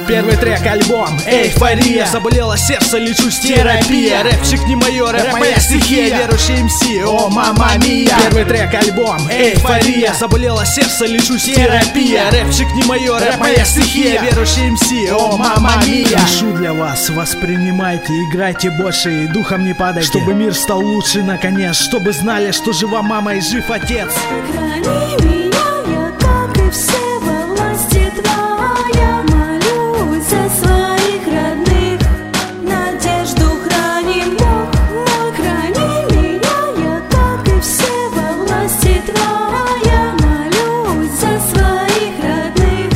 Первый трек, альбом, эйфория. Заболело сердце, лечусь, терапия. Рэпчик не мое, рэп моя стихия. Верующий МС, о мама мия. Первый трек, альбом, эйфория. Заболело сердце, лечусь, терапия. Рэпчик не мое, рэп моя стихия. Верующий МС, о мама мия. Пишу для вас, воспринимайте, играйте больше и духом не падайте. Чтобы мир стал лучше наконец, чтобы знали, что жива мама и жив отец. Храни меня, я как и все во власти твоя. Молюсь за своих родных, надежду храним Бог мой. Храни меня, я как и все во власти твоя. Молюсь за своих родных,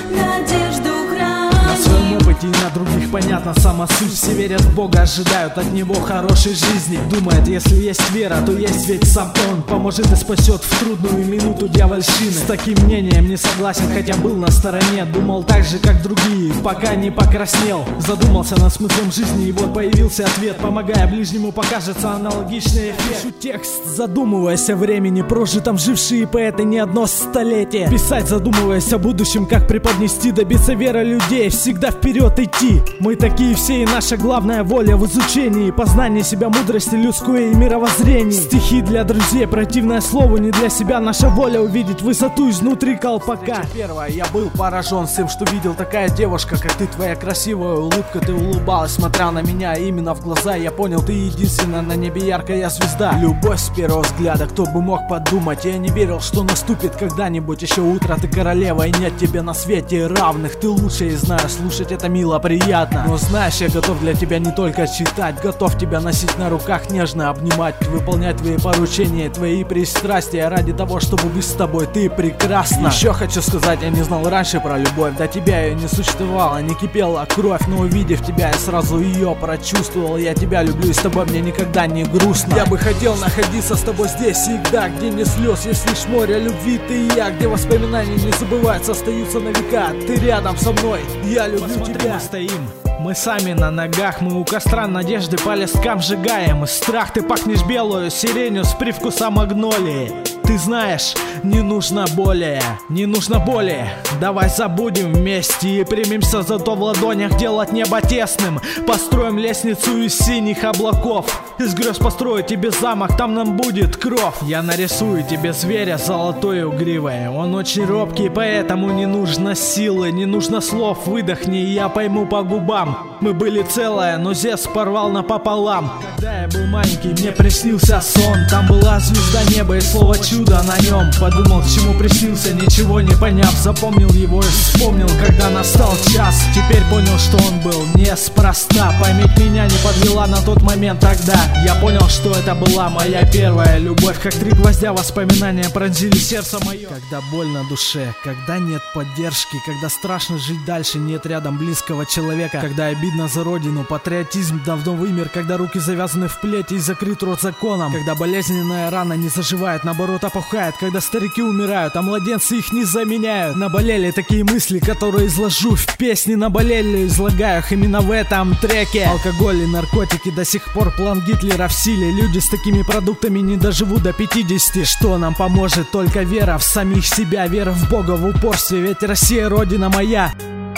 надежду храним. На своем опыте и на других понятно сама суть. Все верят в Бога, ожидают от Него хорошей жизни. Думает, если есть вера, то есть ведь сам Он поможет и спасет в трудную минуту дьявольщины. С таким мнением не согласен, хотя был на стороне. Думал так же, как другие, пока не покраснел. Задумался над смыслом жизни, и вот появился ответ. Помогая ближнему, покажется аналогичный эффект. Пишу текст, задумываясь о времени прожитом, жившие поэты не одно столетие. Писать, задумываясь о будущем, как преподнести, добиться веры людей, всегда вперед идти. Мы такие все, и наша главная воля в изучении, познании себя, мудрости людской и мировоззрении. Стихи для друзей, противное слову не для себя. Наша воля увидеть высоту изнутри колпака. Первое, я был поражен всем, что видел. Такая девушка, как ты, твоя красивая улыбка. Ты улыбалась, смотря на меня именно в глаза. Я понял, ты единственная на небе яркая звезда. Любовь с первого взгляда, кто бы мог подумать. Я не верил, что наступит когда-нибудь еще утро. Ты королева, и нет тебе на свете равных. Ты лучшая, и знаю, слушать это мило, приятно. Но знаешь, я готов для тебя не только читать, готов тебя носить на руках, нежно обнимать, выполнять твои поручения, твои пристрастия ради того, чтобы быть с тобой. Ты прекрасна. Еще хочу сказать, я не знал раньше про любовь. До тебя ее не существовало, не кипела кровь. Но увидев тебя, я сразу ее прочувствовал. Я тебя люблю, и с тобой мне никогда не грустно. Я бы хотел находиться с тобой здесь всегда, где не слез, есть лишь море любви, ты и я. Где воспоминания не забываются, остаются на века. Ты рядом со мной, я люблю тебя. Мы стоим, мы сами на ногах, мы у костра надежды по листкам сжигаем. Страх, ты пахнешь белую сиренью с привкусом магнолии. Ты знаешь, не нужно более, не нужно более. Давай забудем вместе и примемся зато в ладонях делать небо тесным. Построим лестницу из синих облаков, из грез построю тебе замок, там нам будет кров. Я нарисую тебе зверя золотой гривой. Он очень робкий, поэтому не нужно силы, не нужно слов. Выдохни, и я пойму по губам. Мы были целое, но Зевс порвал напополам. Когда я был маленький, мне приснился сон. Там была звезда неба и слово чудо на нем. Подумал, к чему приснился, ничего не поняв. Запомнил его и вспомнил, когда настал час. Теперь понял, что он был неспроста. Память меня не подвела на тот момент тогда. Я понял, что это была моя первая любовь. Как 3 гвоздя воспоминания пронзили сердце мое. Когда боль на душе, когда нет поддержки, когда страшно жить дальше, нет рядом близкого человека. Когда обидно за родину, патриотизм давно вымер. Когда руки завязаны в плети и закрыт рот законом. Когда болезненная рана не заживает, наоборот опухает. Когда старики умирают, а младенцы их не заменяют. Наболели такие мысли, которые изложу в песне. Наболели, излагаю их именно в этом треке. Алкоголь и наркотики до сих пор план Гитлера в силе. Люди с такими продуктами не доживут до 50. Что нам поможет? Только вера в самих себя, вера в Бога, в упорстве. Ведь Россия родина моя.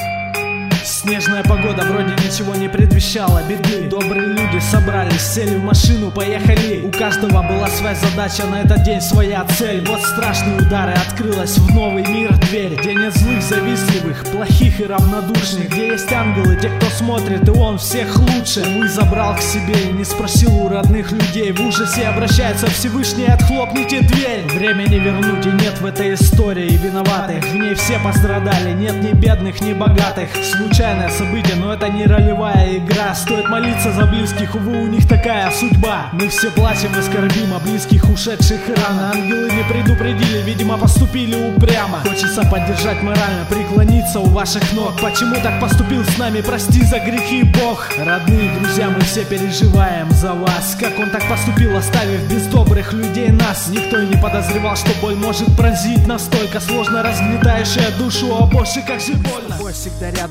Снежная погода вроде ничего не предвещала беды. Добрые люди собрались, сели в машину, поехали. У каждого была своя задача, на этот день своя цель. Вот страшные удары, открылась в новый мир дверь. Где нет злых, завистливых, плохих и равнодушных. Где есть ангелы, те, кто смотрит, и он всех лучше. Вы забрал к себе и не спросил у родных людей. В ужасе обращается Всевышний, отхлопните дверь. Время не вернуть, и нет в этой истории виноватых. В ней все пострадали, нет ни бедных, ни богатых. Случайное событие, но это не ролевая игра. Стоит молиться за близких, увы, у них такая судьба. Мы все плачем и скорбим о близких, ушедших рано. Ангелы не предупредили, видимо, поступили упрямо. Хочется поддержать морально, преклониться у ваших ног. Почему так поступил с нами, прости за грехи Бог. Родные, друзья, мы все переживаем за вас. Как он так поступил, оставив без добрых людей нас. Никто и не подозревал, что боль может пронзить настолько сложно, разгнетающая душу. О боже, как же больно. Бой всегда рядом, нет этой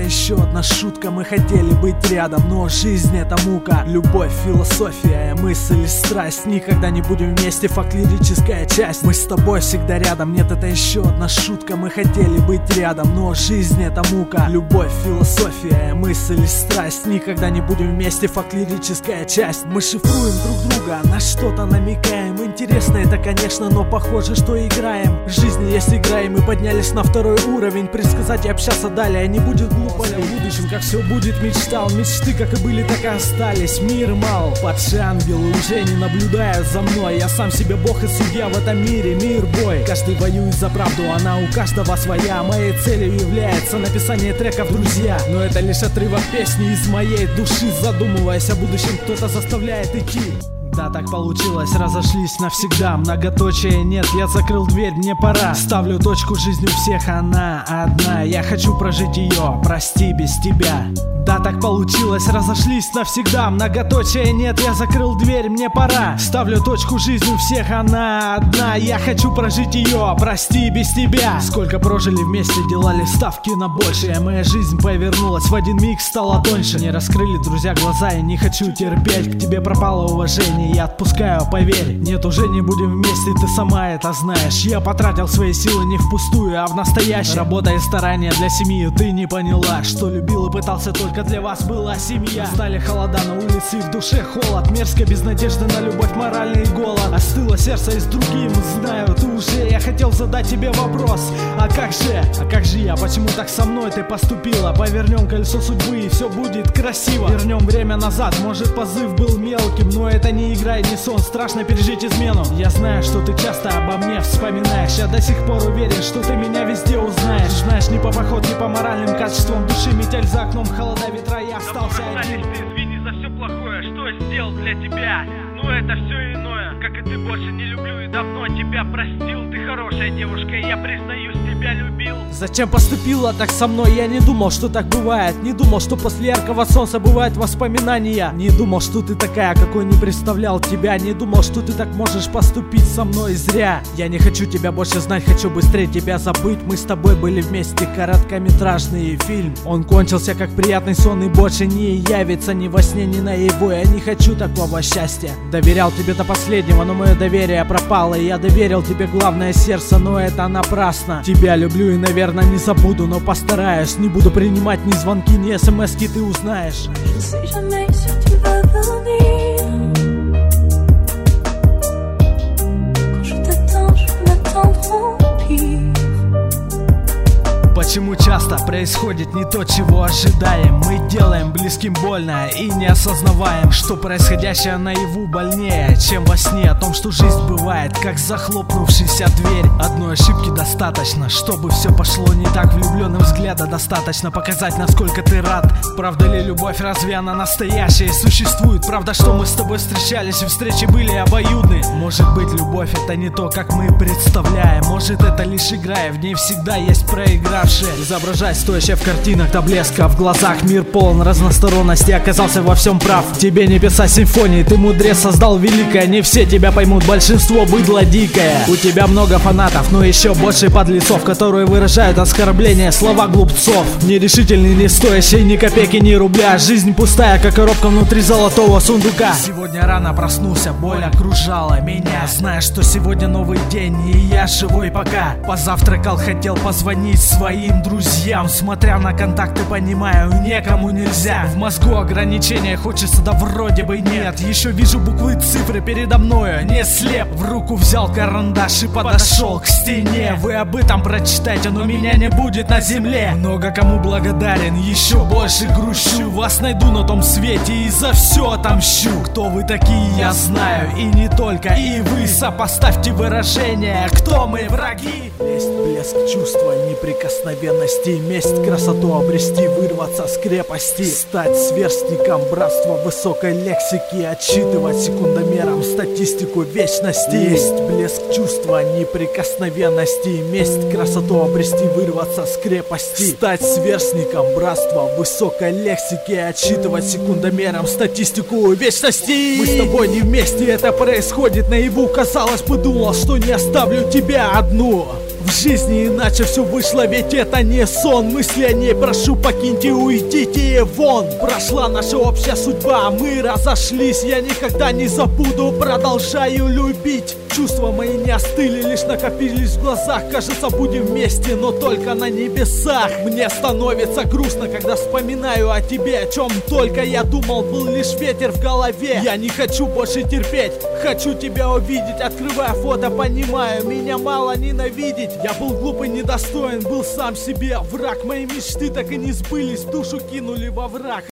еще одна шутка. Мы хотели быть рядом, но жизнь это мука. Любовь, философия, мысль, страсть. Никогда не будем вместе, факт, лирическая часть. Мы с тобой всегда рядом, нет, это еще одна шутка. Мы хотели быть рядом, но жизнь это мука. Любовь, философия, мысль, страсть. Никогда не будем вместе, факт, лирическая часть. Мы шифруем друг друга, на что-то намекаем. Интересно это, конечно, но похоже, что играем. В жизни есть игра, и мы поднялись на второй уровень. Предсказать и общаться далее не будет глупо. В будущем, как все будет, мечтал. Мечты, как и были, так и остались. Мир мал, падшие ангелы уже не наблюдают за мной. Я сам себе бог и судья в этом мире. Мир бой, каждый воюет за правду, она у каждого своя. Моей целью является написание треков, друзья. Но это лишь отрывок песни из моей души. Задумываясь о будущем, кто-то заставляет идти. Да, так получилось, разошлись навсегда. Многоточия нет, я закрыл дверь, мне пора. Ставлю точку, жизнь у всех она одна. Я хочу прожить ее, прости, без тебя. Да, так получилось, разошлись навсегда. Многоточия нет, я закрыл дверь, мне пора. Ставлю точку, жизнь у всех она одна. Я хочу прожить ее, прости, без тебя. Сколько прожили вместе, делали ставки на большее. Моя жизнь повернулась, в один миг стала тоньше. Не раскрыли друзья глаза, я не хочу терпеть. К тебе пропало уважение, я отпускаю, поверь. Нет, уже не будем вместе, ты сама это знаешь. Я потратил свои силы не впустую, а в настоящее. Работа и старания для семьи, ты не поняла, что любил и пытался только для вас была семья. Стали холода на улице и в душе холод. Мерзко, без надежды на любовь, моральный голод. Остыло сердце и с другим, знаю, ты уже. Я хотел задать тебе вопрос, а как же я, почему так со мной ты поступила? Повернем колесо судьбы и все будет красиво. Вернем время назад, может позыв был мелким, но это не игра и не сон, страшно пережить измену. Я знаю, что ты часто обо мне вспоминаешь. Я до сих пор уверен, что ты меня везде узнаешь. Знаешь, ни по походу, ни по моральным качествам души. Метель за окном, холода, ветра, я остался один. Ты извини за все плохое, что я сделал для тебя. Но это все иное, как и ты, больше не люблю и давно тебя простил. Ты хорошая девушка, и я признаюсь, тебя любил. Зачем поступила так со мной? Я не думал, что так бывает. Не думал, что после яркого солнца бывают воспоминания. Не думал, что ты такая, какой не представлял тебя. Не думал, что ты так можешь поступить со мной зря. Я не хочу тебя больше знать, хочу быстрее тебя забыть. Мы с тобой были вместе, короткометражный фильм. Он кончился как приятный сон и больше не явится ни во сне, ни наяву. Я не хочу такого счастья. Доверял тебе до последнего, но мое доверие пропало. И я доверил тебе главное сердце, но это напрасно. Тебя люблю и, наверное, не забуду, но постараюсь. Не буду принимать ни звонки, ни смс-ки, ты узнаешь. Почему часто происходит не то, чего ожидаем? Мы делаем близким больно и не осознаваем, что происходящее наяву больнее, чем во сне. О том, что жизнь бывает, как захлопнувшаяся дверь. Одной ошибки достаточно, чтобы все пошло не так. Влюбленным взгляда достаточно показать, насколько ты рад. Правда ли любовь, разве она настоящая и существует? Правда, что мы с тобой встречались и встречи были обоюдны? Может быть, любовь это не то, как мы представляем. Может, это лишь игра, и в ней всегда есть проигравший. Изображать стоящее в картинах до блеска. В глазах мир полон разносторонности, оказался во всем прав. Тебе не писать симфонии, ты мудрец создал великое. Не все тебя поймут, большинство быдло дикое. У тебя много фанатов, но еще больше подлецов, которые выражают оскорбления, слова глупцов. Нерешительный, не стоящий ни копейки, ни рубля. Жизнь пустая, как коробка внутри золотого сундука. Сегодня рано проснулся, боль окружала меня. Зная, что сегодня новый день, и я живой пока. Позавтракал, хотел позвонить своим друзьям. Смотря на контакты, понимаю, некому нельзя. В мозгу ограничения, хочется, да вроде бы нет. Еще вижу буквы, цифры передо мною, не слеп. В руку взял карандаш и подошел к стене. Вы об этом прочитайте, но меня не будет на земле. Много кому благодарен, еще больше грущу. Вас найду на том свете и за все отомщу. Кто вы такие, я знаю, и не только. И вы сопоставьте выражения, кто мы, враги. Есть блеск чувства, неприкосновенности, месть, красоту обрести, вырваться с крепости, стать сверстником братства высокой лексики, отсчитывать секундомером статистику вечности. Есть блеск чувства, неприкосновенности, месть, красоту обрести, вырваться с крепости, стать сверстником братства высокой лексики, отсчитывать секундомером статистику вечности. Мы с тобой не вместе, это происходит наяву. Казалось бы, думал, что не оставлю тебя одну. в жизни, иначе все вышло, ведь это не сон. Мысли о ней прошу, покиньте, уйдите вон. Прошла наша общая судьба, мы разошлись. Я никогда не забуду, продолжаю любить. Чувства мои не остыли, лишь накопились в глазах. Кажется, будем вместе, но только на небесах. Мне становится грустно, когда вспоминаю о тебе. О чем только я думал, был лишь ветер в голове. Я не хочу больше терпеть, хочу тебя увидеть. Открывая фото, понимаю, меня мало ненавидеть. Я был глупый, недостоин, был сам себе враг. Мои мечты так и не сбылись, душу кинули во враг.